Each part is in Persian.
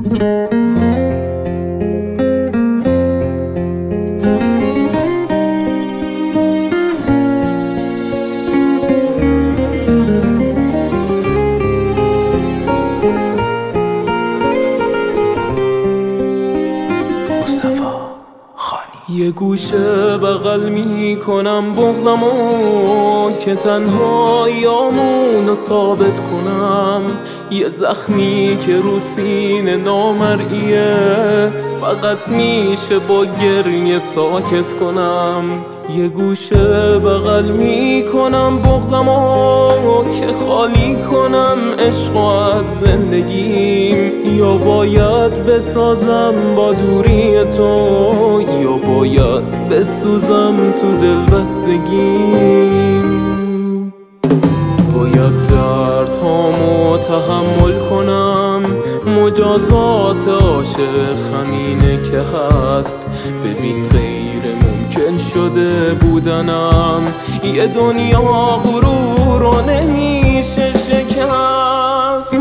یه گوشه بغل میکنم بغضمو که تنهاییامونو ثابت کنم، یه زخمی که رو سینه نامرئیه فقط میشه با گریه ساکت کنم. یه گوشه بغل میکنم بغضمو که خالی کنم عشقو از زندگیم، یا باید بسازم با دوری تو یا باید بسوزم تو دلبستگیم. باید دردهامو تحمل کنم، مجازات عاشق همینه که هست. ببین غیر ممکن شده بودنم، یه دنیا غرور رو نمیشه شکست.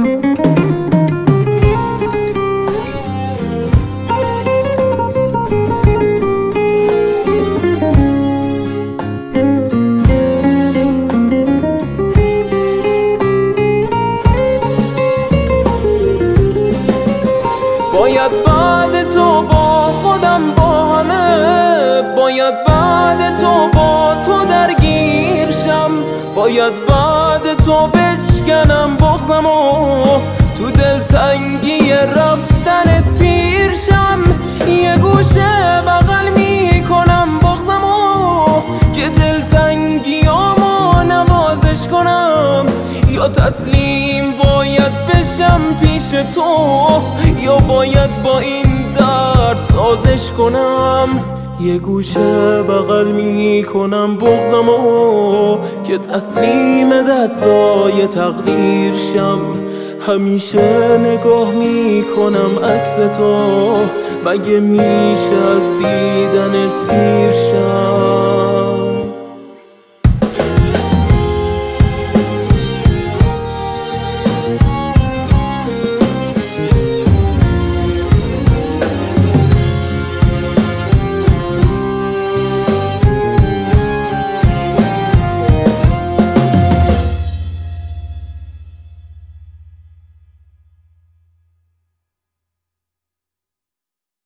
باید بعد تو با خودم با همه، باید بعد تو با تو درگیر شم، باید بعد تو بشکنم بغضمو تو دلتنگی رفتنت پیر شم. یه گوشه بغل میکنم بغضمو که دلتنگیامو نوازش کنم، یا تسلیم باید بشم پیش تو یا باید با این درد سازش کنم. یه گوشه بغل میکنم بغضمو که تسلیم دستای تقدیر شم، همیشه نگاه میکنم عکس تو، مگه میشه از دیدنت سیر شم.